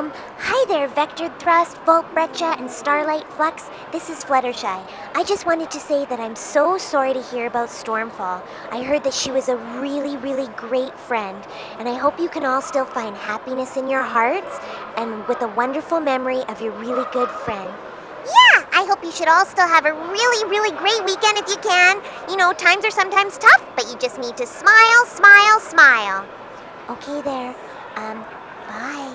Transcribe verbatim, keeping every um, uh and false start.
Um, hi there, Vector Thrust, Volt Breccia, and Starlight Flux. This is Fluttershy. I just wanted to say that I'm so sorry to hear about Stormfall. I heard that she was a really, really great friend, and I hope you can all still find happiness in your hearts and with a wonderful memory of your really good friend. Yeah, I hope you should all still have a really, really great weekend if you can. You know, times are sometimes tough, but you just need to smile, smile, smile. Okay, there. Um, bye.